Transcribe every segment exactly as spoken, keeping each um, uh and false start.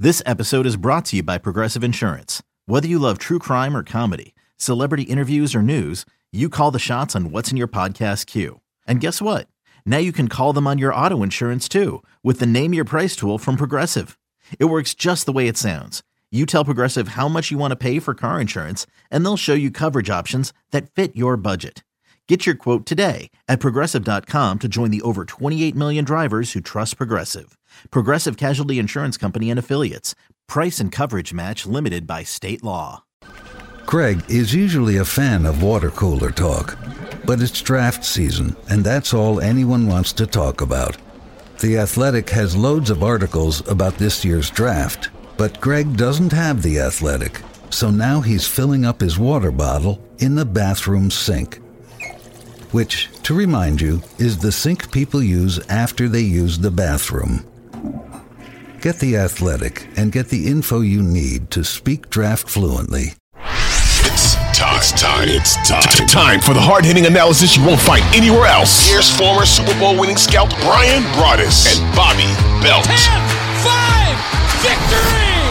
This episode is brought to you by Progressive Insurance. Whether you love true crime or comedy, celebrity interviews or news, you call the shots on what's in your podcast queue. And guess what? Now you can call them on your auto insurance too with the Name Your Price tool from Progressive. It works just the way it sounds. You tell Progressive how much you want to pay for car insurance, and they'll show you coverage options that fit your budget. Get your quote today at Progressive dot com to join the over twenty-eight million drivers who trust Progressive. Progressive Casualty Insurance Company and Affiliates. Price and coverage match limited by state law. Greg is usually a fan of water cooler talk, but it's draft season, and that's all anyone wants to talk about. The Athletic has loads of articles about this year's draft, but Greg doesn't have The Athletic, so now he's filling up his water bottle in the bathroom sink. Which, to remind you, is the sink people use after they use the bathroom. Get The Athletic and get the info you need to speak draft fluently. It's time. It's time. It's time. Time for the hard-hitting analysis you won't find anywhere else. Here's former Super Bowl winning scout Bryan Broaddus and Bobby Belt. ten, five, victory!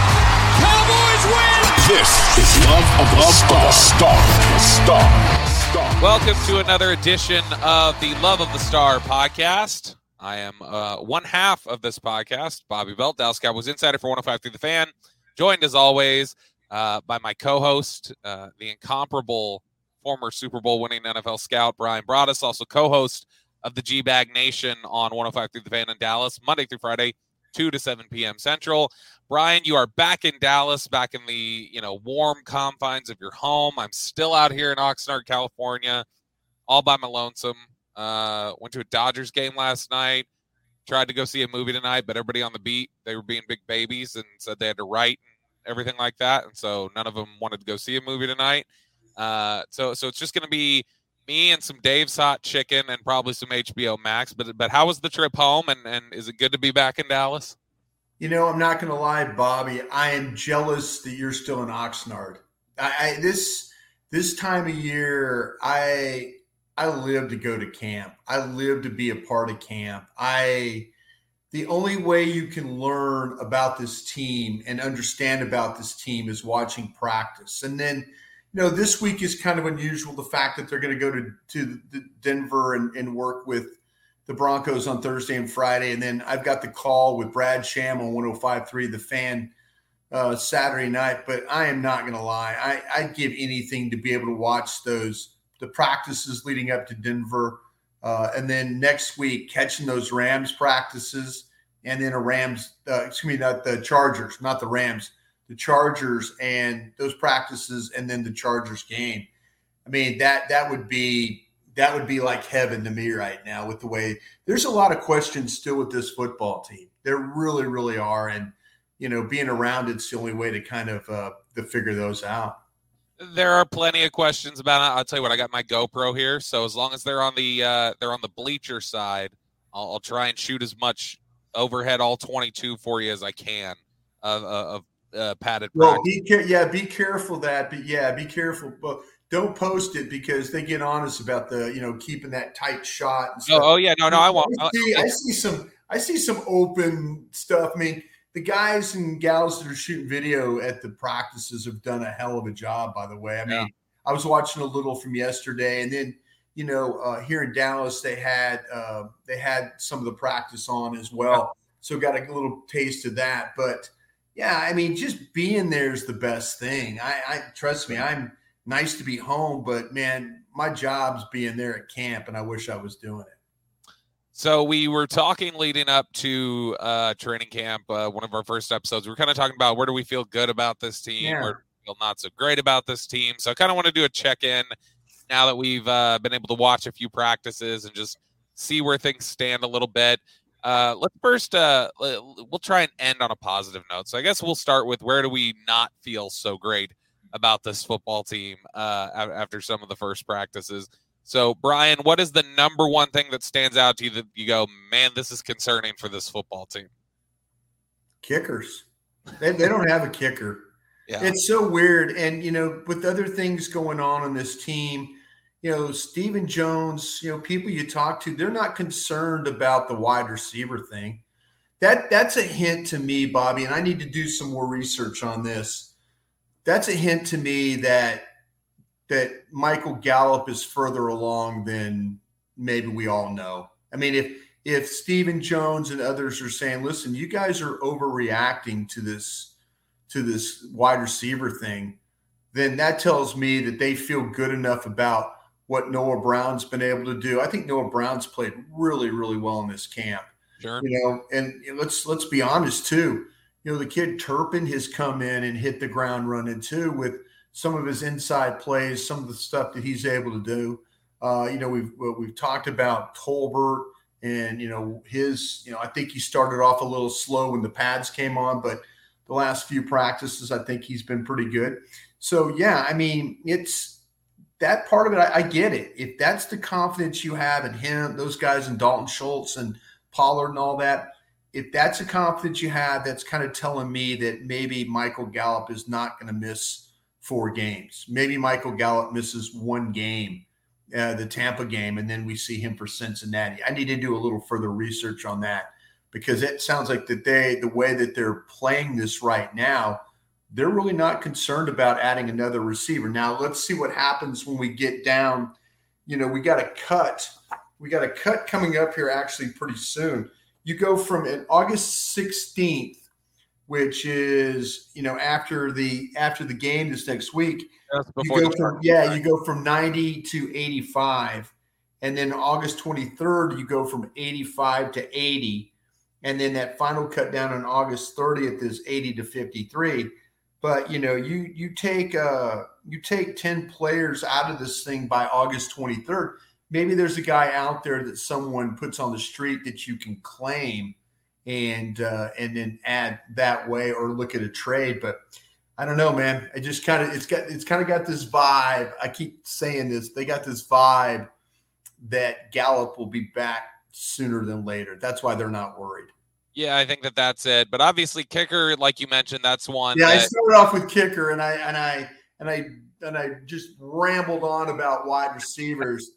Cowboys win! This is Love of the Star. Star. Star. Star. Welcome to another edition of the Love of the Star podcast. I am uh, one half of this podcast, Bobby Belt, Dallas Cowboys insider for one oh five through the Fan, joined as always uh, by my co-host, uh, the incomparable former Super Bowl winning N F L scout Bryan Broaddus, also co-host of the G-Bag Nation on one oh five through the Fan in Dallas, Monday through Friday, two to seven p.m. Central. Bryan, you are back in Dallas, back in the you know warm confines of your home. I'm still out here in Oxnard, California, all by my lonesome. Uh, went to a Dodgers game last night. Tried to go see a movie tonight, but everybody on the beat, they were being big babies and said they had to write and everything like that. And so none of them wanted to go see a movie tonight. Uh, so so it's just going to be me and some Dave's Hot Chicken and probably some H B O Max. But but how was the trip home? And, and is it good to be back in Dallas? You know, I'm not going to lie, Bobby. I am jealous that you're still in Oxnard. I, I this this time of year, I I live to go to camp. I live to be a part of camp. I the only way you can learn about this team and understand about this team is watching practice. And then, you know, this week is kind of unusual. The fact that they're going to go to to Denver and, and work with the Broncos on Thursday and Friday. And then I've got the call with Brad Sham on one oh five point three The Fan uh, Saturday night. But I am not going to lie. I, I'd give anything to be able to watch those, the practices leading up to Denver. Uh, and then next week, catching those Rams practices and then a Rams, uh, excuse me, not the Chargers, not the Rams, the Chargers and those practices and then the Chargers game. I mean, that that would be – that would be like heaven to me right now with the way there's a lot of questions still with this football team. There really, really are. And, you know, being around it's the only way to kind of uh, to figure those out. There are plenty of questions about it. I'll tell you what, I got my GoPro here. So as long as they're on the uh, they're on the bleacher side, I'll, I'll try and shoot as much overhead all twenty-two for you as I can of, of uh, padded well, practice. Be, yeah, be careful that. But yeah, be careful. But don't post it because they get honest about the, you know, keeping that tight shot. And stuff. Oh, oh yeah, no, no, I won't. I see, I see some, I see some open stuff. I mean, the guys and gals that are shooting video at the practices have done a hell of a job. By the way, I mean, yeah. I was watching a little from yesterday, and then you know, uh, here in Dallas, they had uh, they had some of the practice on as well, so got a little taste of that. But yeah, I mean, just being there is the best thing. I, I trust me, I'm. Nice to be home, but man, my job's being there at camp, and I wish I was doing it. So we were talking leading up to uh, training camp, uh, one of our first episodes. We were kind of talking about where do we feel good about this team, yeah. where do we feel not so great about this team. So I kind of want to do a check-in now that we've uh, been able to watch a few practices and just see where things stand a little bit. Uh, let's first, uh, we'll try and end on a positive note. So I guess we'll start with where do we not feel so great about this football team uh, after some of the first practices. So, Bryan, what is the number one thing that stands out to you that you go, man, this is concerning for this football team? Kickers. They, they don't have a kicker. Yeah. It's so weird. And, you know, with other things going on on this team, you know, Stephen Jones, you know, people you talk to, they're not concerned about the wide receiver thing. that that's a hint to me, Bobby, and I need to do some more research on this. That's a hint to me that that Michael Gallup is further along than maybe we all know. I mean, if if Stephen Jones and others are saying, listen, you guys are overreacting to this to this wide receiver thing, then that tells me that they feel good enough about what Noah Brown's been able to do. I think Noah Brown's played really, really well in this camp. Sure. You know, and let's let's be honest too. You know, the kid Turpin has come in and hit the ground running too with some of his inside plays, some of the stuff that he's able to do. Uh, you know, we've we've talked about Tolbert and, you know, his, you know, I think he started off a little slow when the pads came on, but the last few practices, I think he's been pretty good. So, yeah, I mean, it's that part of it. I, I get it. If that's the confidence you have in him, those guys and Dalton Schultz and Pollard and all that, if that's a confidence you have, that's kind of telling me that maybe Michael Gallup is not going to miss four games. Maybe Michael Gallup misses one game, uh, the Tampa game, and then we see him for Cincinnati. I need to do a little further research on that because it sounds like that they, the way that they're playing this right now, they're really not concerned about adding another receiver. Now, let's see what happens when we get down. You know, we got a cut. We got a cut coming up here actually pretty soon. You go from an August sixteenth, which is, you know, after the after the game this next week. You go from, yeah, you go from ninety to eighty-five. And then August twenty-third, you go from eighty-five to eighty. And then that final cut down on August thirtieth is eighty to fifty-three. But, you know, you you take uh, you take ten players out of this thing by August twenty-third. Maybe there's a guy out there that someone puts on the street that you can claim and uh, and then add that way or look at a trade. But I don't know, man. I just kind of it's got it's kind of got this vibe. I keep saying this. They got this vibe that Gallup will be back sooner than later. That's why they're not worried. Yeah, I think that that's it. But obviously, kicker, like you mentioned, that's one. Yeah, that- I started off with kicker, and I and I and I and I just rambled on about wide receivers.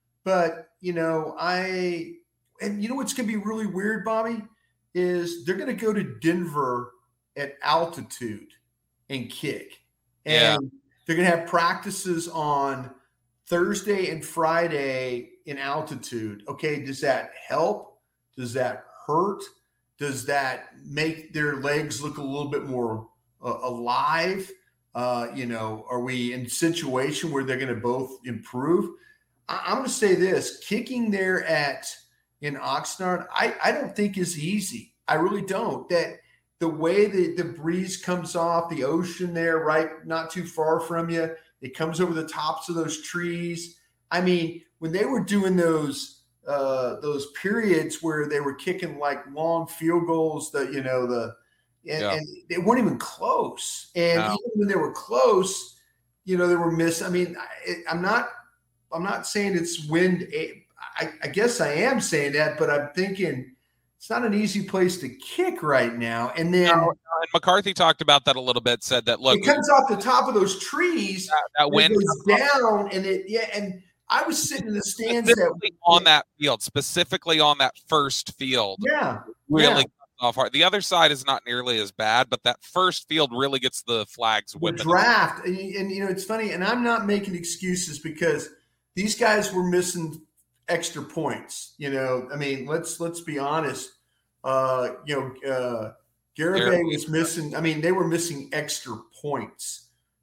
But you know, I and you know what's going to be really weird, Bobby, is they're going to go to Denver at altitude and kick, and Yeah. they're going to have practices on Thursday and Friday in altitude. Okay, does that help? Does that hurt? Does that make their legs look a little bit more uh, alive? Uh, you know, are we in a situation where they're going to both improve? I- I'm going to say this: kicking there at in Oxnard, I, I don't think is easy. I really don't. That the way that the breeze comes off the ocean there, right, not too far from you, it comes over the tops of those trees. I mean, when they were doing those. Uh, those periods where they were kicking like long field goals that, you know, the, and, Yeah. and they weren't even close. And No. even when they were close, you know, they were miss. I mean, I, I'm not, I'm not saying it's wind. I, I guess I am saying that, but I'm thinking it's not an easy place to kick right now. And then No, and McCarthy talked about that a little bit, said that, look, it comes off the top of those trees, that, that and wind it goes down and it, yeah. And I was sitting in the stands that, specifically on that field, specifically on that first field, yeah, really yeah. comes off hard. The other side is not nearly as bad, but that first field really gets the flags the whipping. draft. And, and, you know, it's funny, and I'm not making excuses because these guys were missing extra points. You know, I mean, let's let's be honest. Uh, you know, uh, Garibay was missing. I mean, they were missing extra points.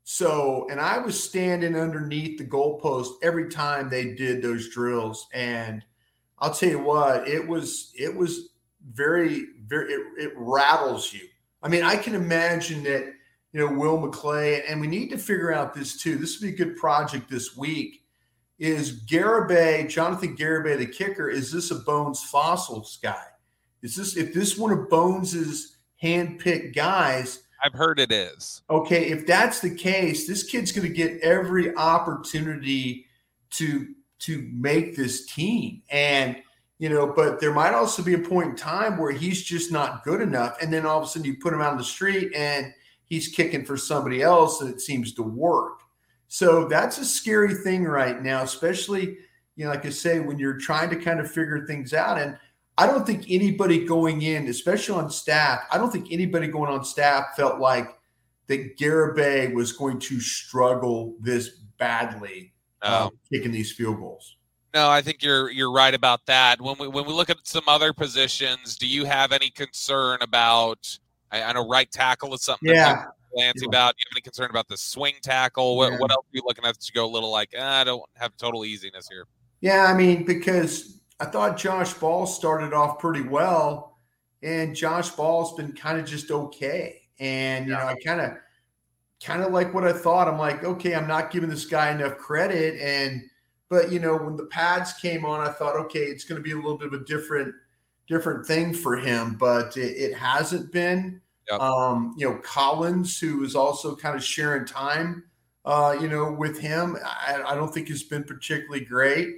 So, and I was standing underneath the goalpost every time they did those drills, and I'll tell you what, it was it was very very it, it rattles you. I mean, I can imagine that, you know, Will McClay, and we need to figure out this too. This would be a good project this week. Is Garibay, Jonathan Garibay, the kicker? Is this a Bones Fossils guy? Is this if this one of Bones's handpicked guys? I've heard it is. Okay, if that's the case, this kid's going to get every opportunity to to make this team. And, you know, but there might also be a point in time where he's just not good enough. And then all of a sudden you put him out on the street and he's kicking for somebody else and it seems to work. So that's a scary thing right now, especially, you know, like I say, when you're trying to kind of figure things out. And I don't think anybody going in, especially on staff, I don't think anybody going on staff felt like that Garibay was going to struggle this badly no. uh, kicking these field goals. No, I think you're you're right about that. When we when we look at some other positions, do you have any concern about? I, I know right tackle is something Yeah. that you're Lancy yeah. about. Do you have any concern about the swing tackle? What, yeah. what else are you looking at to go a little like eh, I don't have total easiness here? Yeah, I mean because I thought Josh Ball started off pretty well, and Josh Ball's been kind of just okay. And you yeah. know, I kind of kind of like what I thought. I'm like, okay, I'm not giving this guy enough credit, and. But, you know, when the pads came on, I thought, okay, it's going to be a little bit of a different different thing for him. But it, it hasn't been. Yep. Um, you know, Collins, who is also kind of sharing time, uh, you know, with him, I, I don't think has been particularly great.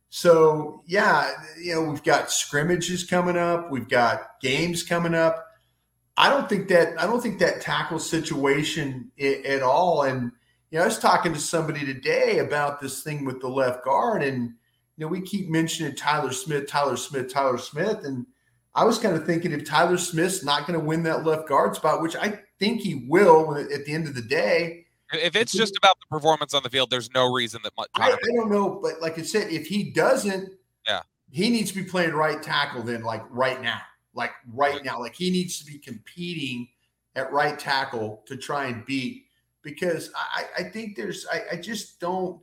So, yeah, you know, we've got scrimmages coming up. We've got games coming up. I don't think that I don't think that tackle situation it, at all. And You know, I was talking to somebody today about this thing with the left guard, and you know, we keep mentioning Tyler Smith, Tyler Smith, Tyler Smith, and I was kind of thinking if Tyler Smith's not going to win that left guard spot, which I think he will at the end of the day. If it's just about the performance on the field, there's no reason that. I, I don't know, but like I said, if he doesn't, yeah, he needs to be playing right tackle then, like right now, like right now, like he needs to be competing at right tackle to try and beat. Because I, I think there's, I, I just don't,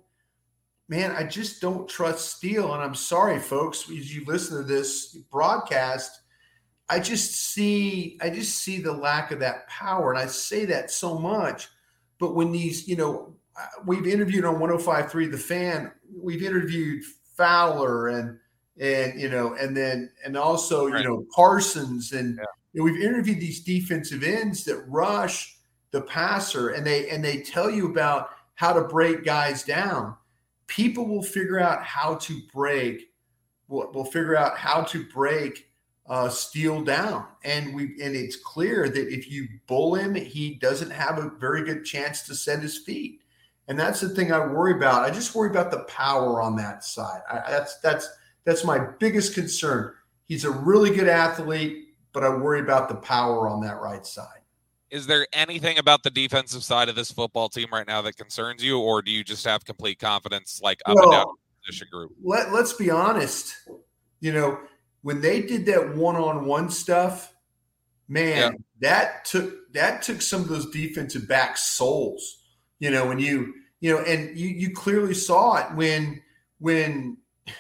man, I just don't trust Steele. And I'm sorry, folks, as you listen to this broadcast, I just see, I just see the lack of that power. And I say that so much. But when these, you know, we've interviewed on one oh five point three The Fan, we've interviewed Fowler and, and, you know, and then, and also, right. you know, Parsons. And yeah. you know, we've interviewed these defensive ends that rush the passer, and they and they tell you about how to break guys down. People will figure out how to break. Will will figure out how to break uh, Steele down, and we and it's clear that if you bull him, he doesn't have a very good chance to set his feet, and that's the thing I worry about. I just worry about the power on that side. I, that's that's that's my biggest concern. He's a really good athlete, but I worry about the power on that right side. Is there anything about the defensive side of this football team right now that concerns you, or do you just have complete confidence, like up well, and down the position group? Let, let's be honest. You know, when they did that one-on-one stuff, man, yeah. that took that took some of those defensive back souls. You know, when you you know, and you you clearly saw it when when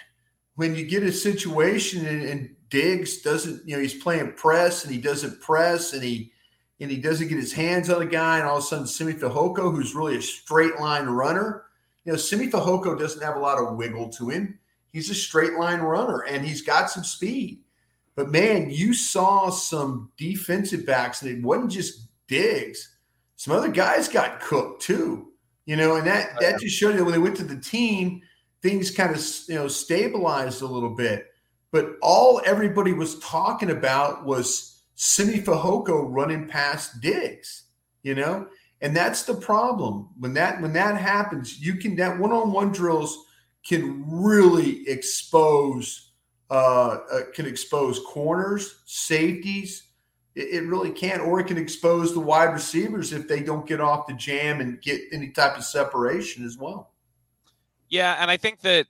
when you get a situation and, and Diggs doesn't, you know, he's playing press and he doesn't press and he. and he doesn't get his hands on a guy, and all of a sudden Simi Fehoko, who's really a straight line runner, you know, Simi Fehoko doesn't have a lot of wiggle to him. He's a straight line runner, and he's got some speed. But, man, you saw some defensive backs, and it wasn't just Diggs. Some other guys got cooked too, you know, and that, that just showed you when they went to the team, things kind of, you know, stabilized a little bit. But all everybody was talking about was Simi Fehoko running past Diggs, you know, and that's the problem. When that when that happens, you can that one-on-one drills can really expose uh, uh, can expose corners, safeties. It, it really can, or it can expose the wide receivers if they don't get off the jam and get any type of separation as well. Yeah, and I think that.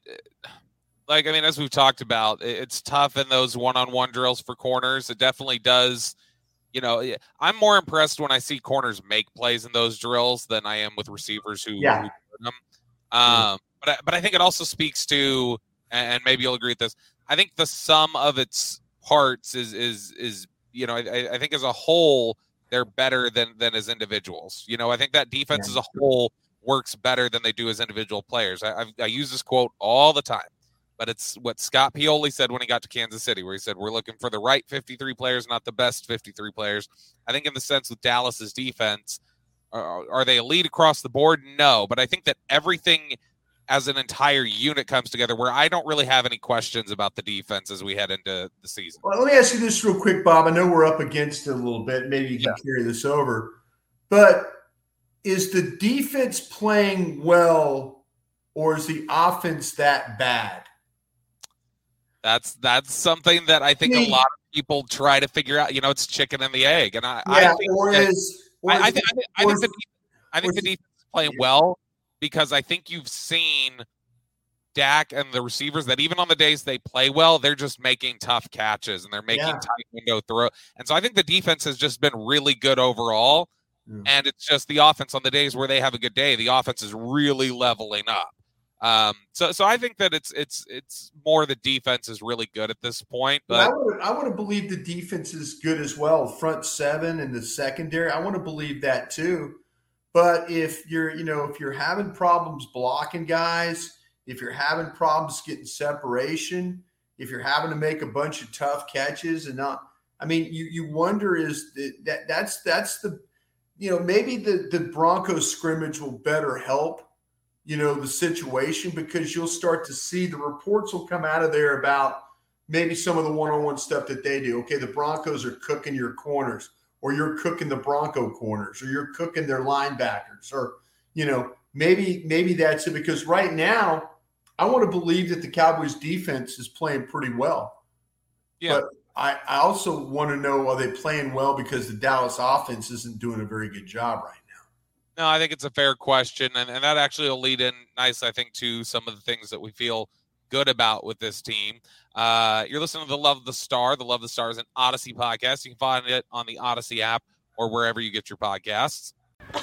Like, I mean, as we've talked about, it's tough in those one-on-one drills for corners. It definitely does, you know, I'm more impressed when I see corners make plays in those drills than I am with receivers who, yeah. who do them. Um, but, I, but I think it also speaks to, and maybe you'll agree with this, I think the sum of its parts is, is, is you know, I, I think as a whole, they're better than, than as individuals. You know, I think that defense yeah. as a whole works better than they do as individual players. I, I've, I use this quote all the time. But it's what Scott Pioli said when he got to Kansas City, where he said, we're looking for the right fifty-three players, not the best fifty-three players. I think in the sense with Dallas's defense, uh, are they elite across the board? No. But I think that everything as an entire unit comes together where I don't really have any questions about the defense as we head into the season. Well, let me ask you this real quick, Bob. I know we're up against it a little bit. Maybe you can yeah. carry this over. But is the defense playing well, or is the offense that bad? That's that's something that I think a lot of people try to figure out. You know, it's chicken and the egg, and I, yeah, I think or that, is, or I, I, is, think, I think, I think the I think the defense is playing well because I think you've seen Dak and the receivers that even on the days they play well, they're just making tough catches and they're making yeah. tight window throw. And so I think the defense has just been really good overall. Mm. And it's just the offense on the days where they have a good day, the offense is really leveling up. Um, so, so I think that it's it's it's more the defense is really good at this point. But I would I want to believe the defense is good as well. Front seven and the secondary, I want to believe that too. But if you're you know if you're having problems blocking guys, if you're having problems getting separation, if you're having to make a bunch of tough catches and not, I mean, you you wonder is that, that that's that's the you know maybe the the Broncos scrimmage will better help. You know, the situation, because you'll start to see the reports will come out of there about maybe some of the one-on-one stuff that they do. Okay, the Broncos are cooking your corners, or you're cooking the Bronco corners, or you're cooking their linebackers, or, you know, maybe maybe that's it. Because right now, I want to believe that the Cowboys defense is playing pretty well. Yeah. But I, I also want to know, are they playing well because the Dallas offense isn't doing a very good job right now? No, I think it's a fair question, and, and that actually will lead in nice, I think, to some of the things that we feel good about with this team. Uh, you're listening to The Love of the Star. The Love of the Star is an Odyssey podcast. You can find it on the Odyssey app or wherever you get your podcasts.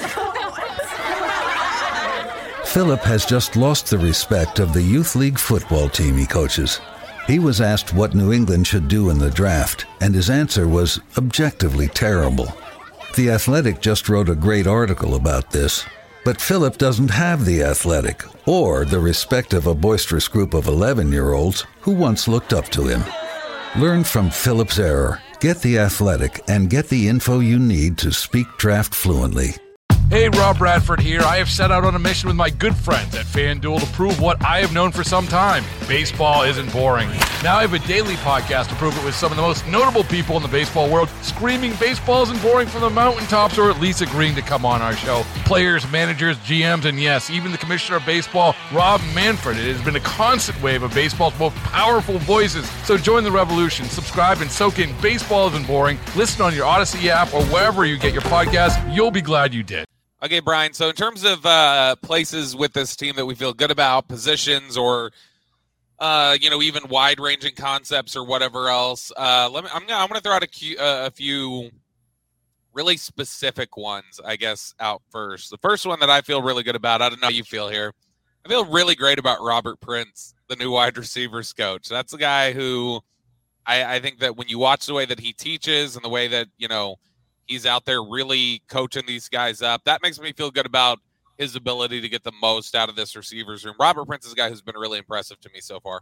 Philip has just lost the respect of the youth league football team he coaches. He was asked what New England should do in the draft, and his answer was objectively terrible. The Athletic just wrote a great article about this, but Philip doesn't have the Athletic or the respect of a boisterous group of eleven-year-olds who once looked up to him. Learn from Philip's error, get the Athletic, and get the info you need to speak draft fluently. Hey, Rob Bradford here. I have set out on a mission with my good friends at FanDuel to prove what I have known for some time. Baseball isn't boring. Now I have a daily podcast to prove it with some of the most notable people in the baseball world, screaming baseball isn't boring from the mountaintops, or at least agreeing to come on our show. Players, managers, G Ms, and yes, even the commissioner of baseball, Rob Manfred. It has been a constant wave of baseball's most powerful voices. So join the revolution. Subscribe and soak in Baseball Isn't Boring. Listen on your Odyssey app or wherever you get your podcast. You'll be glad you did. Okay, Brian. So in terms of uh, places with this team that we feel good about, positions or, uh, you know, even wide-ranging concepts or whatever else, uh, let me. I'm gonna. I'm gonna throw out a, uh, a few really specific ones, I guess, out first. The first one that I feel really good about. I don't know how you feel here. I feel really great about Robert Prince, the new wide receivers coach. That's a guy who I, I think that when you watch the way that he teaches and the way that you know. He's out there really coaching these guys up. That makes me feel good about his ability to get the most out of this receivers room. Robert Prince is a guy who's been really impressive to me so far.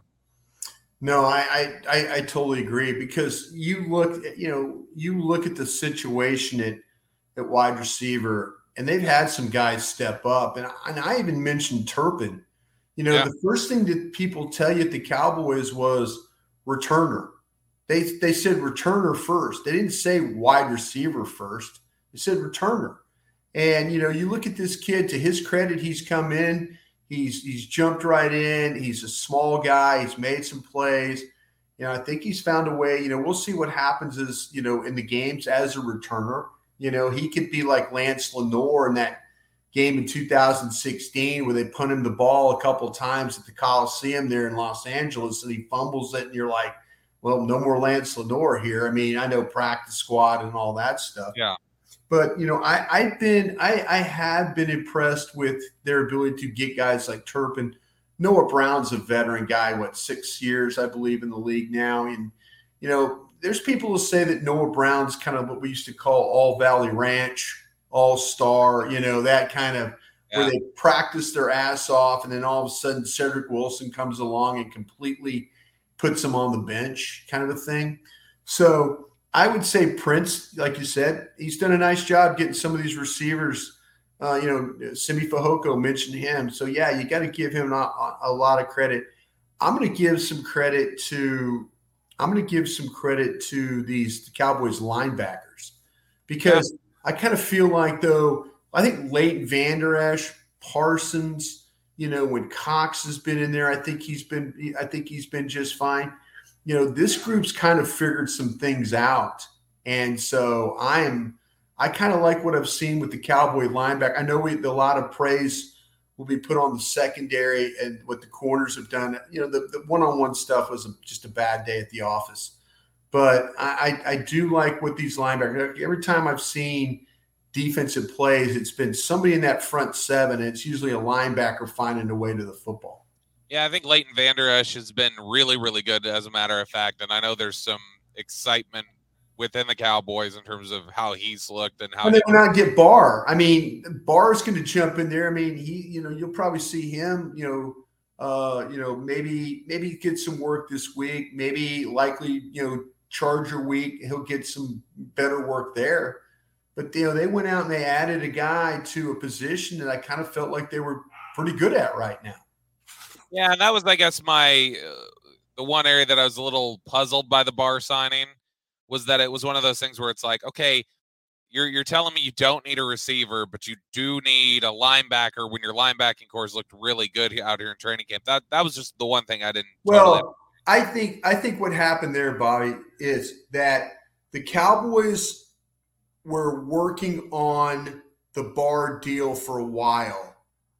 No, I, I, I totally agree, because you look at, you know, you look at the situation at, at wide receiver, and they've had some guys step up. And, and I even mentioned Turpin. You know, yeah. The first thing that people tell you at the Cowboys was returner. They they said returner first. They didn't say wide receiver first. They said returner. And, you know, you look at this kid, to his credit, he's come in. He's he's jumped right in. He's a small guy. He's made some plays. You know, I think he's found a way. You know, we'll see what happens as, you know, in the games as a returner. You know, he could be like Lance Lenoir in that game in two thousand sixteen where they punt him the ball a couple times at the Coliseum there in Los Angeles, and he fumbles it, and you're like, well, no more Lance Lenoir here. I mean, I know practice squad and all that stuff. Yeah. But, you know, I, I've been I, I have been impressed with their ability to get guys like Turpin. Noah Brown's a veteran guy, what, six years, I believe, in the league now. And, you know, there's people who say that Noah Brown's kind of what we used to call all Valley Ranch, all-star, you know, that kind of yeah. where they practice their ass off, and then all of a sudden Cedric Wilson comes along and completely – puts him on the bench kind of a thing. So I would say Prince, like you said, he's done a nice job getting some of these receivers. Uh, you know, Simi Fehoko mentioned him. So, yeah, you got to give him a, a lot of credit. I'm going to give some credit to I'm going to give some credit to these the Cowboys linebackers, because yeah. I kind of feel like, though, I think Leighton Vander Esch, Parsons, you know, when Cox has been in there, I think he's been, I think he's been just fine. you know, this group's kind of figured some things out. And so I am, I kind of like what I've seen with the Cowboy linebacker. I know we, a lot of praise will be put on the secondary and what the corners have done. You know, the, the one-on-one stuff was a, just a bad day at the office. But I, I, I do like what these linebackers, every time I've seen defensive plays, it's been somebody in that front seven. And it's usually a linebacker finding a way to the football. Yeah, I think Leighton Vander Esch has been really, really good, as a matter of fact. And I know there's some excitement within the Cowboys in terms of how he's looked and how and they will not get Barr. I mean, Barr's going to jump in there. I mean, he, you know, you'll probably see him, you know, uh, you know, maybe, maybe get some work this week, maybe likely, you know, Charger week, he'll get some better work there. But, you know, they went out and they added a guy to a position that I kind of felt like they were pretty good at right now. Yeah, and that was, I guess, my uh, the one area that I was a little puzzled by the Barr signing was that it was one of those things where it's like, okay, you're you're telling me you don't need a receiver, but you do need a linebacker when your linebacking cores looked really good out here in training camp. That that was just the one thing I didn't. Well, totally I think I think what happened there, Bobby, is that the Cowboys were working on the Barr deal for a while,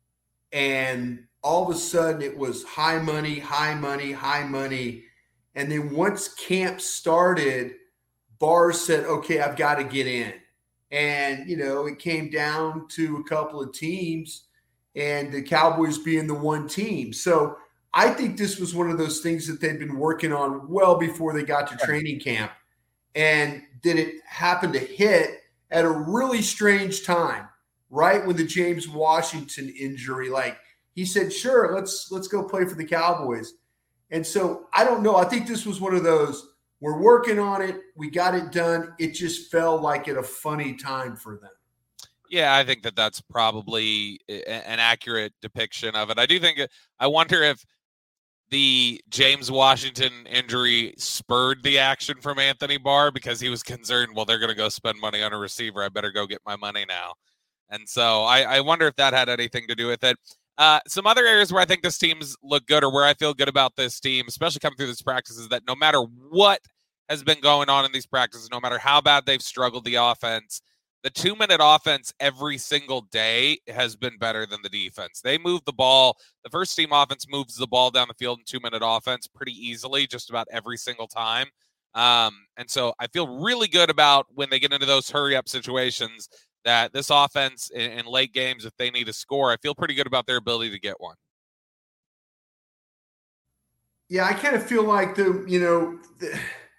and all of a sudden it was high money, high money, high money. And then once camp started, Barr said, okay, I've got to get in. And, you know, it came down to a couple of teams and the Cowboys being the one team. So I think this was one of those things that they'd been working on well before they got to training camp. And then it happened to hit at a really strange time, right when the James Washington injury, like, he said, sure, let's let's go play for the Cowboys. And so I don't know. I think this was one of those, we're working on it. We got it done. It just felt like at a funny time for them. Yeah, I think that that's probably an accurate depiction of it. I do think – I wonder if the James Washington injury spurred the action from Anthony Barr because he was concerned, well, they're going to go spend money on a receiver. I better go get my money now. And so I, I wonder if that had anything to do with it. Uh, some other areas where I think this team's look good or where I feel good about this team, especially coming through this practice, is that no matter what has been going on in these practices, no matter how bad they've struggled the offense, the two-minute offense every single day has been better than the defense. They move the ball. The first team offense moves the ball down the field in two-minute offense pretty easily just about every single time. Um, and so I feel really good about when they get into those hurry-up situations that this offense in, in late games, if they need a score, I feel pretty good about their ability to get one. Yeah, I kind of feel like the, you know, the,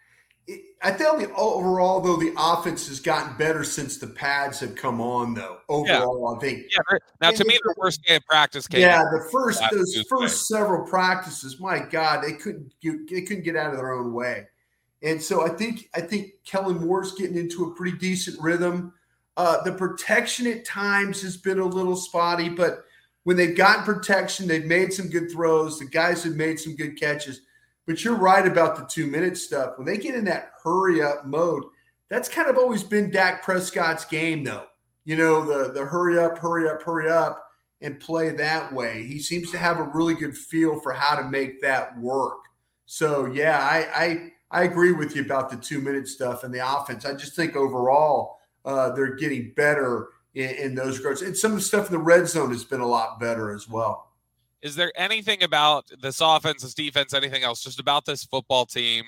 it, I feel the overall, though, the offense has gotten better since the pads have come on, though. Overall, yeah. I think. Yeah. Now, to me, the worst day of practice came. Yeah, the first those Tuesday. first several practices, my God, they couldn't they couldn't get out of their own way, and so I think I think Kellen Moore's getting into a pretty decent rhythm. Uh, the protection at times has been a little spotty, but when they've gotten protection, they've made some good throws. The guys have made some good catches. But you're right about the two-minute stuff. When they get in that hurry-up mode, that's kind of always been Dak Prescott's game, though. You know, the, the hurry up, hurry up, hurry up, and play that way. He seems to have a really good feel for how to make that work. So, yeah, I I, I agree with you about the two-minute stuff and the offense. I just think overall – Uh, they're getting better in, in those regards. And some of the stuff in the red zone has been a lot better as well. Is there anything about this offense, this defense, anything else, just about this football team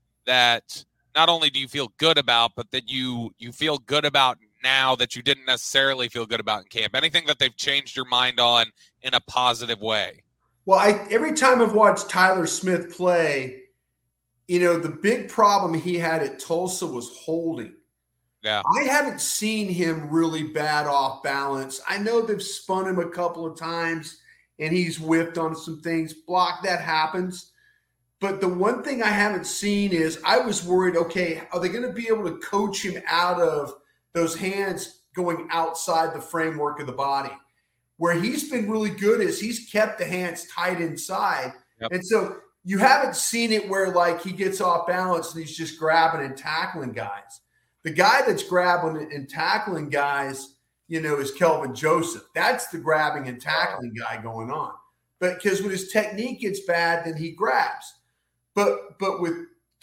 that not only do you feel good about, but that you you feel good about now that you didn't necessarily feel good about in camp? Anything that they've changed your mind on in a positive way? Well, I every time I've watched Tyler Smith play, you know, the big problem he had at Tulsa was holding. Yeah. I haven't seen him really bad off balance. I know they've spun him a couple of times and he's whiffed on some things. Block, that happens. But the one thing I haven't seen is I was worried, okay, are they going to be able to coach him out of those hands going outside the framework of the body? Where he's been really good is he's kept the hands tight inside. Yep. And so you haven't seen it where like he gets off balance and he's just grabbing and tackling guys. The guy that's grabbing and tackling guys, you know, is Kelvin Joseph. That's the grabbing and tackling guy going on. But because when his technique gets bad, then he grabs. But but with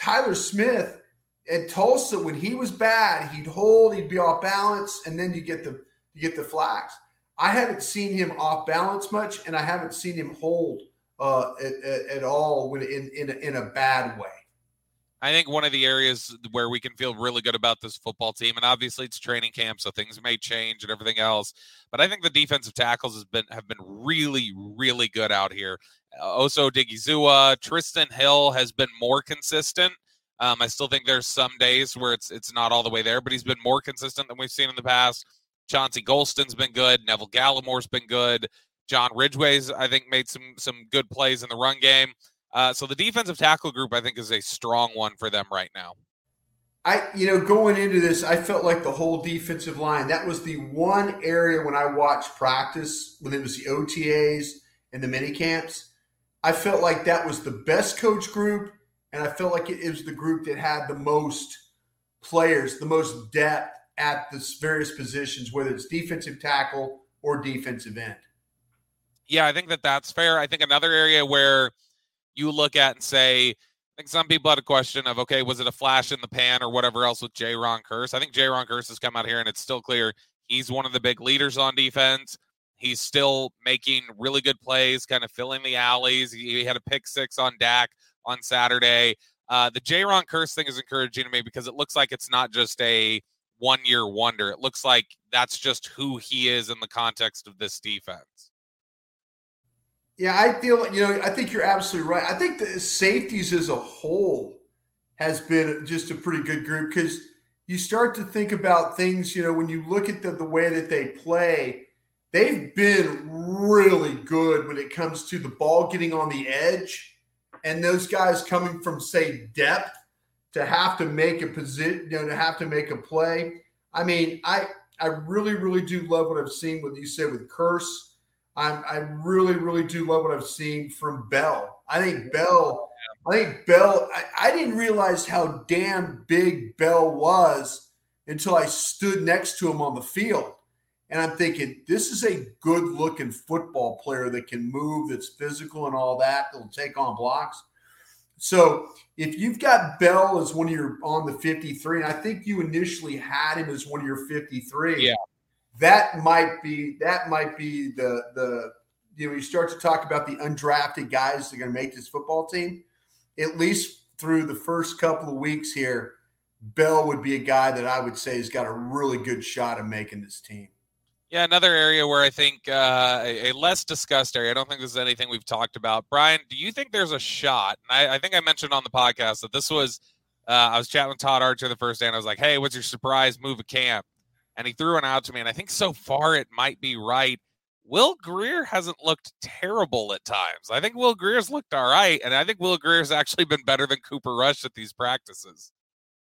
Tyler Smith at Tulsa, when he was bad, he'd hold, he'd be off balance, and then you get the you get the flags. I haven't seen him off balance much, and I haven't seen him hold uh, at, at, at all when in in a, in a bad way. I think one of the areas where we can feel really good about this football team, and obviously it's training camp, so things may change and everything else, but I think the defensive tackles has been have been really, really good out here. Uh, Oso Odighizuwa, Tristan Hill has been more consistent. Um, I still think there's some days where it's it's not all the way there, but he's been more consistent than we've seen in the past. Chauncey Golston's been good. Neville Gallimore's been good. John Ridgway's, I think, made some some good plays in the run game. Uh, so the defensive tackle group, I think, is a strong one for them right now. I, you know, going into this, I felt like the whole defensive line, that was the one area when I watched practice, when it was the O T As and the mini camps, I felt like that was the best coach group, and I felt like it, it was the group that had the most players, the most depth at the various positions, whether it's defensive tackle or defensive end. Yeah, I think that that's fair. I think another area where you look at and say, I think some people had a question of, okay, was it a flash in the pan or whatever else with Jayron Kearse? I think Jayron Kearse has come out here and it's still clear he's one of the big leaders on defense. He's still making really good plays, kind of filling the alleys. He had a pick six on Dak on Saturday. Uh, the Jayron Kearse thing is encouraging to me because it looks like it's not just a one-year wonder. It looks like that's just who he is in the context of this defense. Yeah, I feel, you know, I think you're absolutely right. I think the safeties as a whole has been just a pretty good group because you start to think about things, you know, when you look at the, the way that they play, they've been really good when it comes to the ball getting on the edge and those guys coming from, say, depth to have to make a position, you know, to have to make a play. I mean, I I really, really do love what I've seen, what you said with Kearse. I'm, I really, really do love what I've seen from Bell. I think Bell, I think Bell, I, I didn't realize how damn big Bell was until I stood next to him on the field. And I'm thinking, this is a good-looking football player that can move, that's physical and all that, that'll take on blocks. So if you've got Bell as one of your on the fifty-three, and I think you initially had him as one of your fifty-three, yeah. That might be that might be the the you know, you start to talk about the undrafted guys that are going to make this football team. At least through the first couple of weeks here, Bell would be a guy that I would say has got a really good shot of making this team. Yeah, another area where I think uh, a, a less discussed area. I don't think this is anything we've talked about. Brian, do you think there's a shot? And I, I think I mentioned on the podcast that this was uh, I was chatting with Todd Archer the first day, and I was like, "Hey, what's your surprise move of camp?" And he threw one out to me, and I think so far it might be right. Will Grier hasn't looked terrible at times. I think Will Grier's looked all right, and I think Will Grier's actually been better than Cooper Rush at these practices.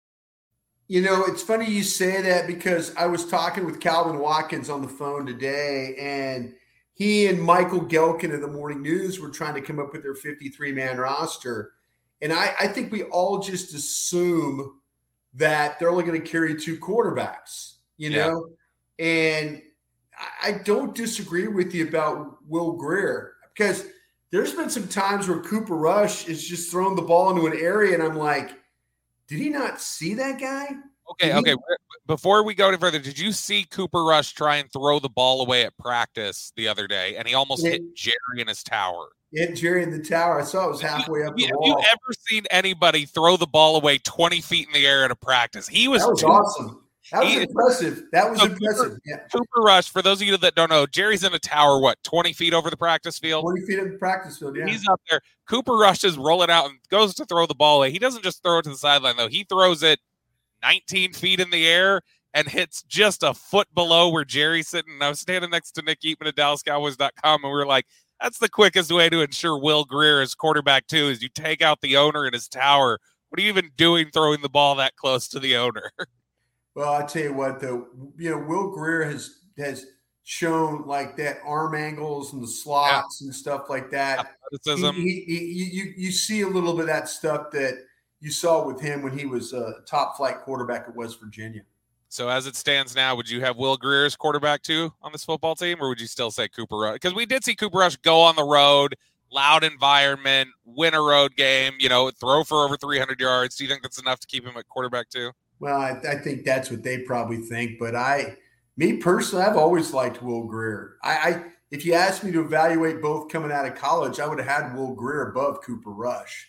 You know, it's funny you say that because I was talking with Calvin Watkins on the phone today, and he and Michael Gelkin of the Morning News were trying to come up with their fifty-three man roster. And I, I think we all just assume that they're only going to carry two quarterbacks. You know, yeah. And I don't disagree with you about Will Grier because there's been some times where Cooper Rush is just throwing the ball into an area, and I'm like, did he not see that guy? Okay, did okay. He- Before we go any further, did you see Cooper Rush try and throw the ball away at practice the other day, and he almost yeah. hit Jerry in his tower? Hit Jerry in the tower. I saw it was halfway up the Have wall. you ever seen anybody throw the ball away twenty feet in the air at a practice? He was, that was too- awesome. That was He, impressive. That was so impressive. Cooper, yeah. Cooper Rush, for those of you that don't know, Jerry's in a tower, what, twenty feet over the practice field? twenty feet in the practice field, yeah. He's up there. Cooper Rush is rolling out and goes to throw the ball away. He doesn't just throw it to the sideline, though. He throws it nineteen feet in the air and hits just a foot below where Jerry's sitting. And I was standing next to Nick Eatman at Dallas Cowboys dot com, and we were like, that's the quickest way to ensure Will Grier is quarterback, too, is you take out the owner in his tower. What are you even doing throwing the ball that close to the owner? Well, I tell you what, though, you know, Will Grier has has shown like that arm angles and the slots yeah. and stuff like that. Athleticism. He, he, he, you you see a little bit of that stuff that you saw with him when he was a top flight quarterback at West Virginia. So as it stands now, would you have Will Grier as quarterback too on this football team, or would you still say Cooper Rush? Because we did see Cooper Rush go on the road, loud environment, win a road game, you know, throw for over three hundred yards. Do you think that's enough to keep him at quarterback too? Well, I, I think that's what they probably think. But I, me personally, I've always liked Will Grier. I, I if you asked me to evaluate both coming out of college, I would have had Will Grier above Cooper Rush.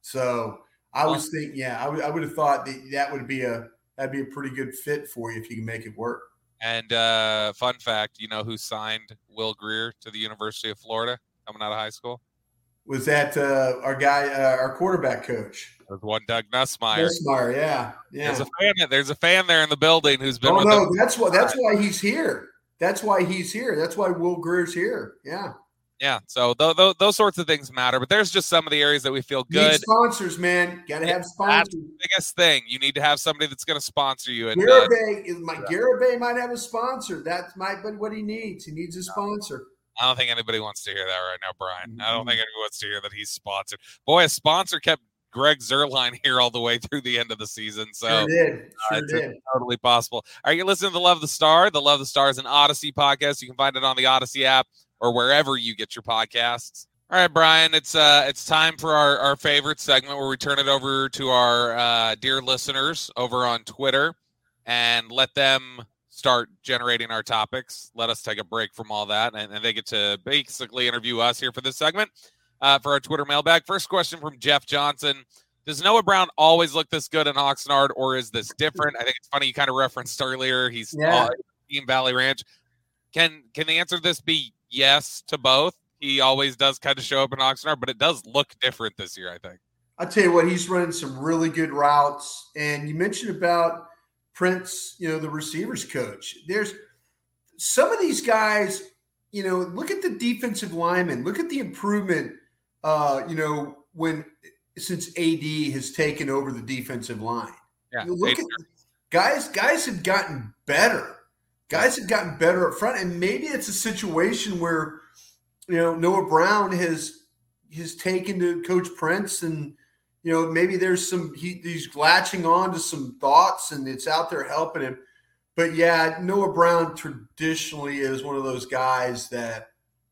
So I was thinking, yeah, I would I would have thought that that would be a that'd be a pretty good fit for you if you can make it work. And uh, fun fact, you know who signed Will Grier to the University of Florida coming out of high school? Was that uh, our guy, uh, our quarterback coach? There's one Doug Nussmeier. Nussmeier, yeah, yeah. There's a fan. There's a fan there in the building who's been. Oh with no, them. that's why. That's why he's here. That's why he's here. That's why Will Grier's here. Yeah. Yeah. So th- th- those sorts of things matter, but there's just some of the areas that we feel good. Need sponsors, man. Got to have sponsors. That's the biggest thing. You need to have somebody that's going to sponsor you. And Garibay uh, is my Garibay might have a sponsor. That might be what he needs. He needs a sponsor. I don't think anybody wants to hear that right now, Brian. Mm-hmm. I don't think anybody wants to hear that he's sponsored. Boy, a sponsor kept Greg Zuerlein here all the way through the end of the season. So sure did. Sure uh, it's did. Totally possible. All right, you're listening to The Love of the Star. The Love of the Star is an Odyssey podcast. You can find it on the Odyssey app or wherever you get your podcasts. All right, Brian, it's uh, it's time for our, our favorite segment where we turn it over to our uh, dear listeners over on Twitter and let them start generating our topics. Let us take a break from all that, and, and they get to basically interview us here for this segment uh, for our Twitter mailbag. First question from Jeff Johnson. Does Noah Brown always look this good in Oxnard, or is this different? I think it's funny you kind of referenced earlier. He's yeah. in Valley Ranch. Can can the answer to this be yes to both? He always does kind of show up in Oxnard, but it does look different this year, I think. I'll tell you what, he's running some really good routes. And you mentioned about Prince, you know, the receivers coach. There's some of these guys, you know, look at the defensive linemen. Look at the improvement, uh, you know, when since A D has taken over the defensive line. Yeah, you look at guys, guys have gotten better. Guys have gotten better up front. And maybe it's a situation where, you know, Noah Brown has has taken to Coach Prince, and you know maybe there's some he, he's latching on to some thoughts, and it's out there helping him. But yeah, Noah Brown traditionally is one of those guys that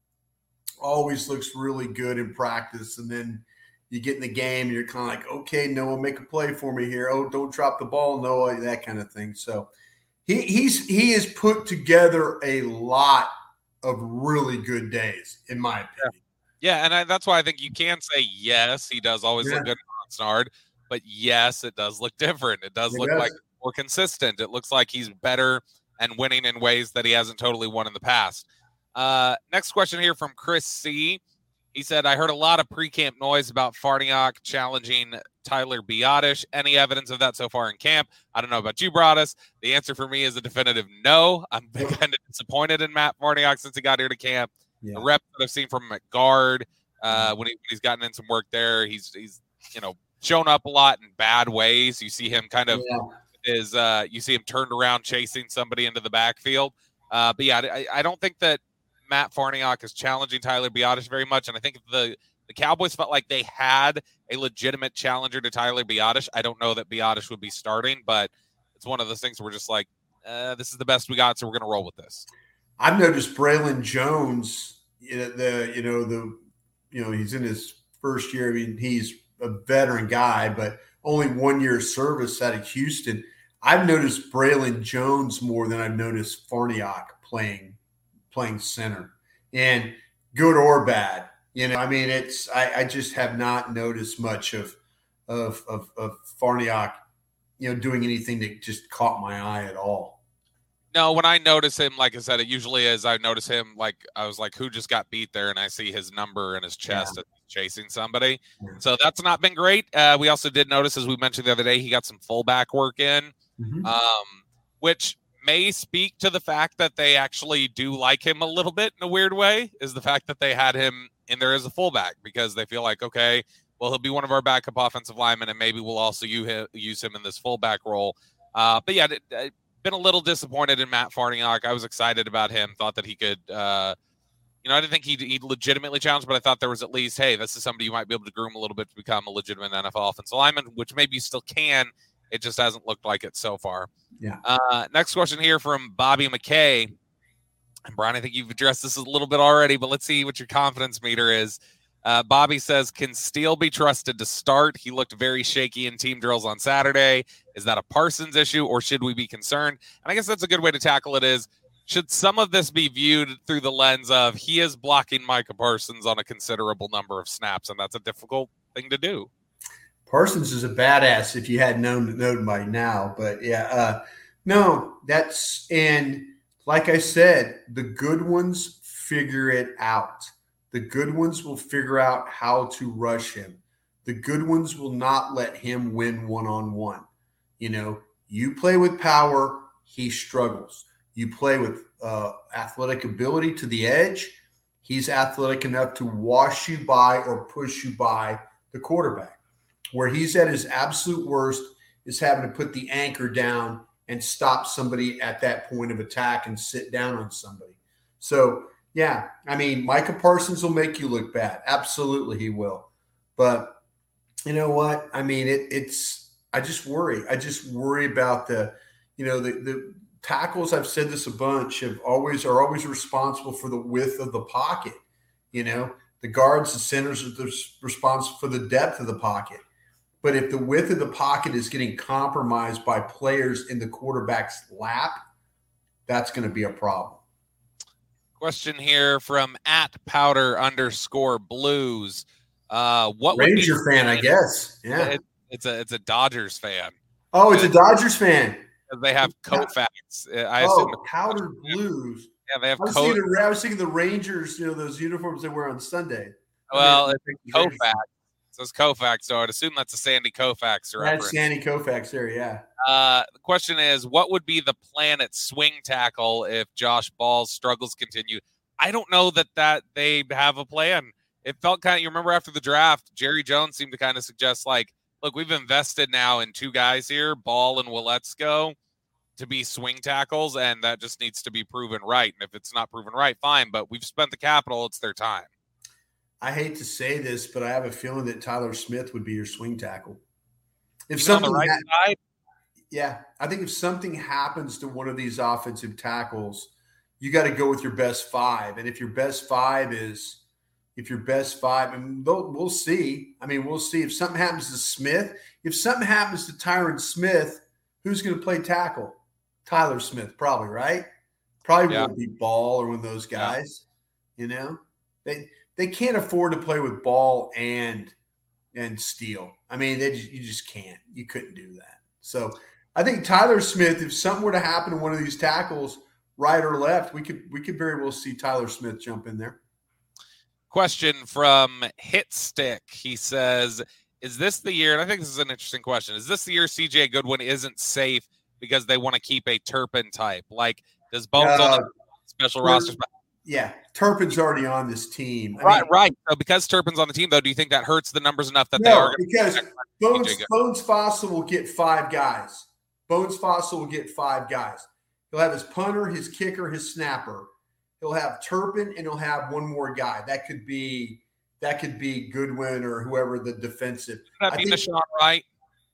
always looks really good in practice, and then you get in the game and you're kind of like, okay, Noah, make a play for me here. Oh, don't drop the ball, Noah, that kind of thing. So he he's he has put together a lot of really good days, in my opinion. Yeah, yeah and I, that's why I think you can say yes, he does always yeah. look good in Oxnard, but yes, it does look different. It does it look does. like more consistent. It looks like he's better and winning in ways that he hasn't totally won in the past. Uh, next question here from Chris C. He said, I heard a lot of pre-camp noise about Farniok challenging Tyler Biadasz. Any evidence of that so far in camp? I don't know about you, Broadus. The answer for me is a definitive no. I'm kind of disappointed in Matt Farniok since he got here to camp. Yeah. The reps that I've seen from him at guard, uh, when, he, when he's gotten in some work there, he's, he's you know, shown up a lot in bad ways. You see him kind of yeah. is uh, you see him turned around chasing somebody into the backfield. Uh, but, yeah, I, I don't think that Matt Farniok is challenging Tyler Biadasz very much, and I think the the Cowboys felt like they had a legitimate challenger to Tyler Biadasz. I don't know that Biadasz would be starting, but it's one of those things where we're just like, uh, this is the best we got, so we're going to roll with this. I've noticed Braylon Jones, you know, the you know the you know he's in his first year. I mean, he's a veteran guy, but only one year service out of Houston. I've noticed Braylon Jones more than I've noticed Farniok playing. playing center, and good or bad, you know, I mean, it's, I, I just have not noticed much of, of, of, of Farniok, you know, doing anything that just caught my eye at all. No, when I notice him, like I said, it usually is, I notice him, like, I was like, who just got beat there? And I see his number in his chest yeah. chasing somebody. Yeah. So that's not been great. Uh, we also did notice, as we mentioned the other day, he got some fullback work in, mm-hmm. um, which may speak to the fact that they actually do like him a little bit in a weird way, is the fact that they had him in there as a fullback, because they feel like, okay, well, he'll be one of our backup offensive linemen, and maybe we'll also use him in this fullback role. Uh, but yeah, I've been a little disappointed in Matt Farniok. I was excited about him, thought that he could, uh, you know, I didn't think he'd, he'd legitimately challenge, but I thought there was at least, hey, this is somebody you might be able to groom a little bit to become a legitimate N F L offensive lineman, which maybe you still can. It just hasn't looked like it so far. Yeah. Uh, next question here from Bobby McKay. And Brian, I think you've addressed this a little bit already, but let's see what your confidence meter is. Uh, Bobby says, can Steele be trusted to start? He looked very shaky in team drills on Saturday. Is that a Parsons issue, or should we be concerned? And I guess that's a good way to tackle it is, should some of this be viewed through the lens of he is blocking Micah Parsons on a considerable number of snaps, and that's a difficult thing to do. Parsons is a badass if you had known, known by now. But, yeah, uh, no, that's – and like I said, the good ones figure it out. The good ones will figure out how to rush him. The good ones will not let him win one-on-one. You know, you play with power, he struggles. You play with uh, athletic ability to the edge, he's athletic enough to wash you by or push you by the quarterback. Where he's at his absolute worst is having to put the anchor down and stop somebody at that point of attack and sit down on somebody. So, yeah, I mean, Micah Parsons will make you look bad. Absolutely, he will. But you know what? I mean, it, it's – I just worry. I just worry about the – you know, the, the tackles, I've said this a bunch, have always are always responsible for the width of the pocket. You know, the guards, the centers are responsible for the depth of the pocket. But if the width of the pocket is getting compromised by players in the quarterback's lap, that's going to be a problem. Question here from at powder underscore blues. Uh, what Ranger would be, fan, I guess. Yeah, it, it's a it's a Dodgers fan. Oh, it's a Dodgers fan. They have Koufax. I oh, assume powder blues. Yeah, they have. I was, Ko- thinking, I was thinking the Rangers. You know those uniforms they wear on Sunday. Well, I mean, it's Koufax. So it's Koufax, so I'd assume that's a Sandy Koufax reference. That's Sandy Koufax there, yeah. Uh, the question is, what would be the plan at swing tackle if Josh Ball's struggles continue? I don't know that, that they have a plan. It felt kind of, you remember after the draft, Jerry Jones seemed to kind of suggest, like, look, we've invested now in two guys here, Ball and Waletzko, to be swing tackles, and that just needs to be proven right. And if it's not proven right, fine, but we've spent the capital, it's their time. I hate to say this, but I have a feeling that Tyler Smith would be your swing tackle. If Even something on the right ha- side? Yeah, I think if something happens to one of these offensive tackles, you got to go with your best five. And if your best five is, if your best five, and we'll see. I mean, we'll see if something happens to Smith. If something happens to Tyron Smith, who's going to play tackle? Tyler Smith, probably, right? Probably yeah. won't be Ball or one of those guys. Yeah. You know, they they can't afford to play with Ball and and Steele. I mean, they just, you just can't. You couldn't do that. So I think Tyler Smith, if something were to happen to one of these tackles, right or left, we could we could very well see Tyler Smith jump in there. Question from Hitstick. He says, is this the year, and I think this is an interesting question, is this the year C J Goodwin isn't safe because they want to keep a Turpin type? Like, does Bones uh, on the special roster? Yeah, Turpin's already on this team. I right, mean, right. So because Turpin's on the team, though, do you think that hurts the numbers enough that no, they are going because Bones, Bones Fossil will get five guys. Bones Fossil will get five guys. He'll have his punter, his kicker, his snapper. He'll have Turpin, and he'll have one more guy. That could be that could be Goodwin or whoever the defensive. That be Deshaun Wright.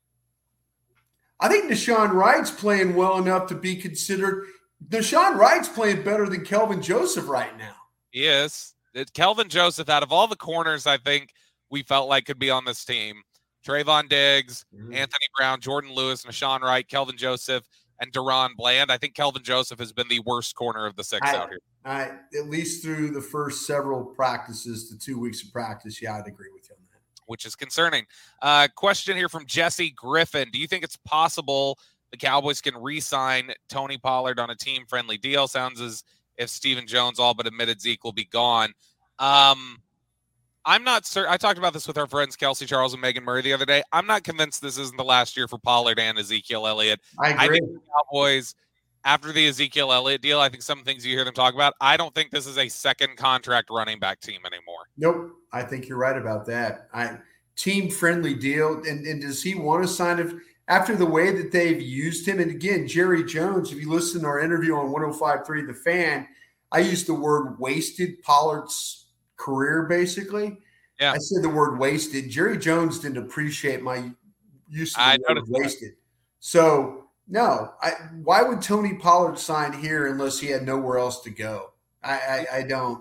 I think Deshaun Wright's playing well enough to be considered. Deshaun Wright's playing better than Kelvin Joseph right now. He is. It, Kelvin Joseph, out of all the corners, I think we felt like could be on this team. Trayvon Diggs, mm-hmm. Anthony Brown, Jordan Lewis, Deshaun Wright, Kelvin Joseph, and Deron Bland. I think Kelvin Joseph has been the worst corner of the six I, out here. I, at least through the first several practices, the two weeks of practice, yeah, I'd agree with you on that. Which is concerning. Uh, question here from Jesse Griffin. Do you think it's possible the Cowboys can re-sign Tony Pollard on a team-friendly deal? Sounds as if Stephen Jones all but admitted Zeke will be gone. Um, I'm not certain. I talked about this with our friends Kelsey Charles and Megan Murray the other day. I'm not convinced this isn't the last year for Pollard and Ezekiel Elliott. I agree. I think the Cowboys, after the Ezekiel Elliott deal, I think some things you hear them talk about, I don't think this is a second contract running back team anymore. Nope. I think you're right about that. I team-friendly deal. And, and does he want to sign it after the way that they've used him? And again, Jerry Jones, if you listen to our interview on one oh five point three The Fan, I used the word wasted Pollard's career, basically. Yeah. I said the word wasted. Jerry Jones didn't appreciate my use of the I word wasted. That. So, no, I, why would Tony Pollard sign here unless he had nowhere else to go? I, I, I don't.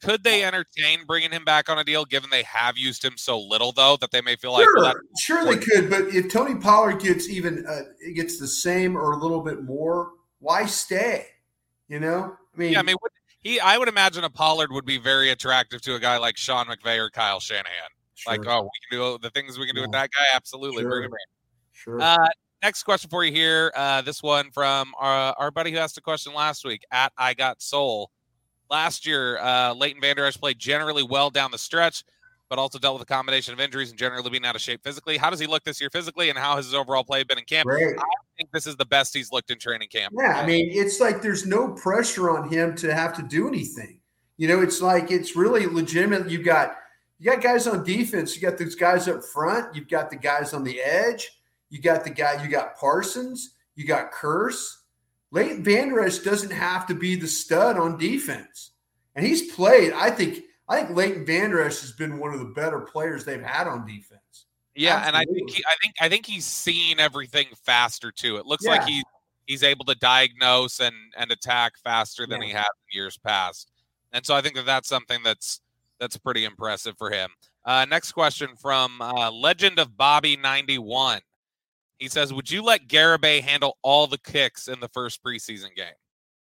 Could they entertain bringing him back on a deal, given they have used him so little, though, that they may feel like, sure, well, sure they could. But if Tony Pollard gets even uh, gets the same or a little bit more, why stay? You know, I mean, yeah, I mean, would, he, I would imagine a Pollard would be very attractive to a guy like Sean McVay or Kyle Shanahan. Sure. Like, oh, we can do the things we can do yeah. with that guy. Absolutely, sure. bring him in. Sure. Uh, next question for you here. Uh, this one from our, our buddy who asked a question last week at I Got Soul. Last year, uh, Leighton Vander Esch played generally well down the stretch, but also dealt with a combination of injuries and generally being out of shape physically. How does he look this year physically, and how has his overall play been in camp? Great. I think this is the best he's looked in training camp. Yeah, I mean, it's like there's no pressure on him to have to do anything. You know, it's like it's really legitimate. You got you got guys on defense. You got those guys up front. You've got the guys on the edge. You got the guy. You got Parsons. You got Curse. Leighton Vander Esch doesn't have to be the stud on defense, and he's played. I think I think Leighton Vander Esch has been one of the better players they've had on defense. Yeah, Absolutely. and I think he, I think I think he's seen everything faster too. It looks yeah. like he he's able to diagnose and and attack faster than yeah. he had in years past, and so I think that that's something that's that's pretty impressive for him. Uh, next question from uh, Legend of Bobby ninety-one. He says, would you let Garibay handle all the kicks in the first preseason game?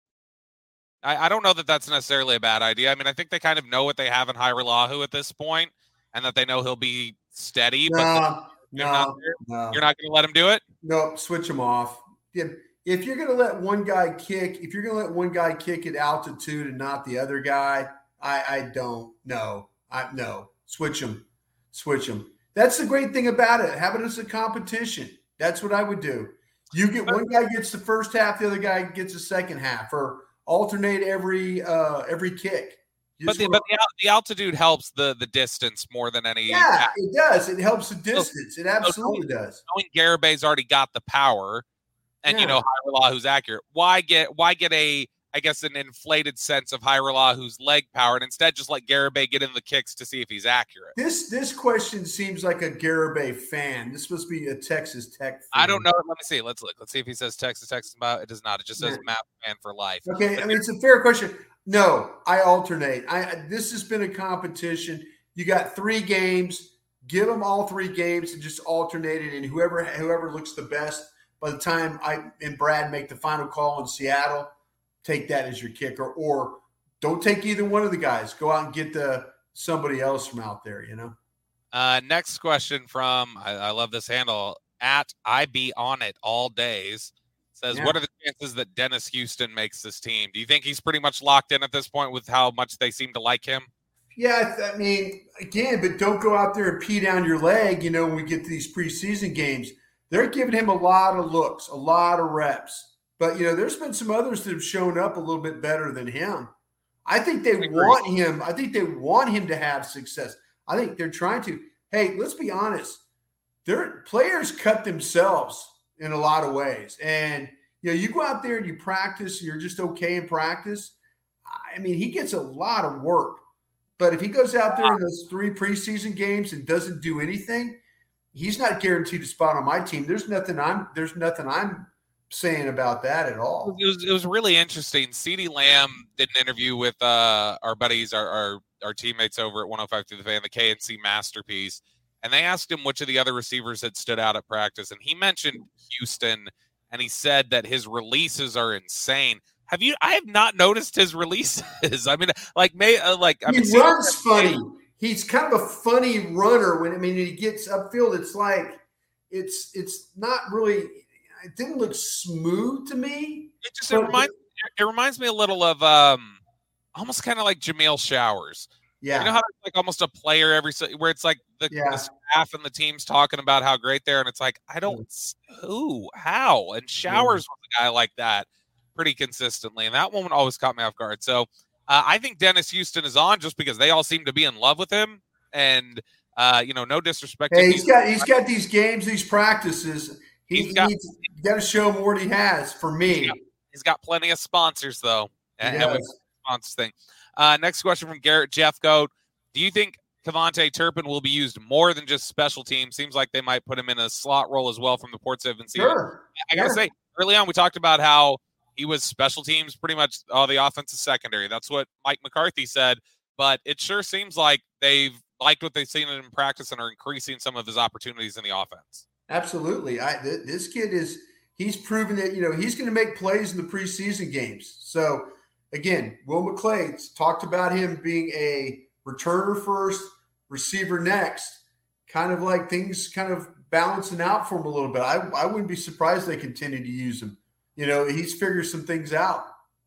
I, I don't know that that's necessarily a bad idea. I mean, I think they kind of know what they have in Hairolahu at this point, and that they know he'll be steady. No, but no, not no. You're not going to let him do it? No, switch him off. If, if you're going to let one guy kick, if you're going to let one guy kick at altitude and not the other guy, I, I don't know. I no. Switch him. Switch him. That's the great thing about it. Have it as a competition. That's what I would do. You get one guy gets the first half, the other guy gets the second half, or alternate every uh, every kick. But, the, but the, the altitude helps the the distance more than any. Yeah, it does. It helps the distance. It absolutely so knowing, does. Knowing Garibay's already got the power, and yeah. you know Hairolahu accurate. Why get why get a I guess an inflated sense of Hairolahu leg power, and instead just let Garibay get in the kicks to see if he's accurate? This this question seems like a Garibay fan. This must be a Texas Tech fan. I don't know. Let me see. Let's look. Let's see if he says Texas Tech. It does not. It just says yeah. Map fan for life. Okay, but I mean it's a fair question. No, I alternate. I this has been a competition. You got three games. Give them all three games and just alternate it, and whoever whoever looks the best by the time I and Brad make the final call in Seattle, take that as your kicker, or don't take either one of the guys. Go out and get the somebody else from out there, you know? Uh, next question from, I, I love this handle, at I Be On It All Days, says, yeah. what are the chances that Dennis Houston makes this team? Do you think he's pretty much locked in at this point with how much they seem to like him? Yeah, I mean, again, but don't go out there and pee down your leg, you know, when we get to these preseason games. They're giving him a lot of looks, a lot of reps. But, you know, there's been some others that have shown up a little bit better than him. I think they want him. I think they want him to have success. I think they're trying to. Hey, let's be honest. Their players cut themselves in a lot of ways. And, you know, you go out there and you practice, and you're just okay in practice. I mean, he gets a lot of work. But if he goes out there in those three preseason games and doesn't do anything, he's not guaranteed a spot on my team. There's nothing I'm there's nothing I'm saying about that at all. It was it was really interesting. CeeDee Lamb did an interview with uh, our buddies, our, our our teammates over at one oh five through the Fan, the K N C Masterpiece, and they asked him which of the other receivers had stood out at practice, and he mentioned Houston, and he said that his releases are insane. Have you? I have not noticed his releases. I mean, like, may uh, like I he mean, runs funny. He's kind of a funny runner. When I mean, he gets upfield, it's like it's it's not really. It didn't look smooth to me. It just it reminds it reminds me a little of um, almost kind of like Jameel Showers. Yeah, you know how it's like almost a player every where it's like the, yeah. the staff and the team's talking about how great they are, and it's like I don't who how and Showers yeah. was a guy like that pretty consistently, and that one always caught me off guard. So uh, I think Dennis Houston is on just because they all seem to be in love with him, and uh, you know, no disrespect. Hey, to he's got he's got these games, these practices. He, he's got, he's got to show more than he has for me. He's got, he's got plenty of sponsors though. He and, does. and sponsors thing. Uh, next question from Garrett Jeffcoat. Do you think Kevontae Turpin will be used more than just special teams? Seems like they might put him in a slot role as well from the reports I've been seeing. Sure. I gotta sure. say, early on we talked about how he was special teams, pretty much all the offensive secondary. That's what Mike McCarthy said. but it sure seems like they've liked what they've seen in practice and are increasing some of his opportunities in the offense. Absolutely. I, th- this kid is, he's proven that, you know, he's going to make plays in the preseason games. So again, Will McClay talked about him being a returner first, receiver next, kind of like things kind of balancing out for him a little bit. I, I wouldn't be surprised they continue to use him. You know, he's figured some things out.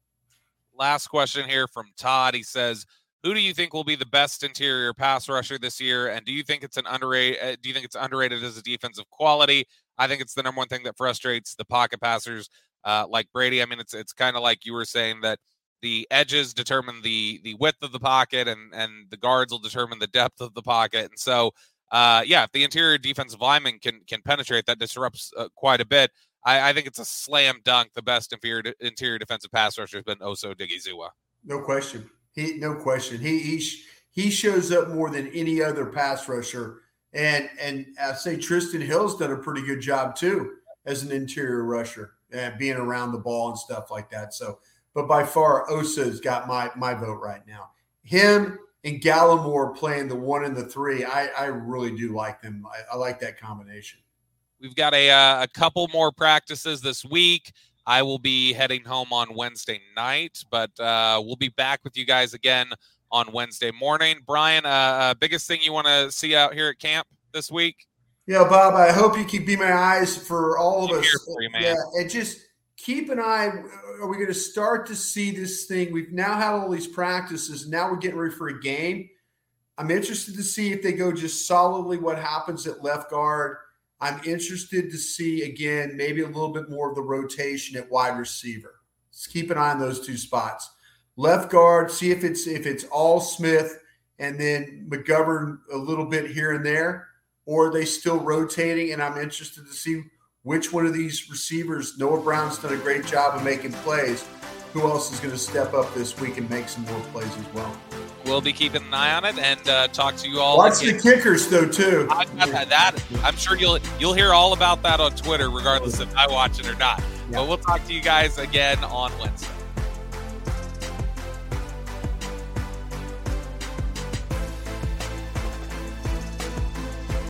Last question here from Todd. He says, who do you think will be the best interior pass rusher this year? And do you think it's an underrated, do you think it's underrated as a defensive quality? I think it's the number one thing that frustrates the pocket passers uh, like Brady. I mean, it's, it's kind of like you were saying that the edges determine the, the width of the pocket and, and the guards will determine the depth of the pocket. And so, uh, yeah, if the interior defensive lineman can, can penetrate, that disrupts uh, quite a bit. I, I think it's a slam dunk. The best interior, interior defensive pass rusher has been Osa Odighizuwa. No question. He, no question. He he he shows up more than any other pass rusher, and and I say Tristan Hill's done a pretty good job too as an interior rusher and being around the ball and stuff like that. So, but by far Osa's got my my vote right now. Him and Gallimore playing the one and the three. I I really do like them. I, I like that combination. We've got a uh, a couple more practices this week. I will be heading home on Wednesday night, but uh, we'll be back with you guys again on Wednesday morning. Brian, uh, uh, biggest thing you want to see out here at camp this week? Yeah, Bob, I hope you can be my eyes for all of I'm us. here for you, man. Yeah, and just keep an eye. Are we going to start to see this thing? We've now had all these practices. Now we're getting ready for a game. I'm interested to see if they go just solidly what happens at left guard. I'm interested to see, again, maybe a little bit more of the rotation at wide receiver. Let's keep an eye on those two spots. Left guard, see if it's if it's all Smith and then McGovern a little bit here and there, or are they still rotating? And I'm interested to see which one of these receivers. Noah Brown's done a great job of making plays. Who else is going to step up this week and make some more plays as well? We'll be keeping an eye on it and uh, talk to you all. Watch again. the kickers, though, too. I got that, that. I'm sure you'll you'll hear all about that on Twitter, regardless if I watch it or not. But we'll talk to you guys again on Wednesday.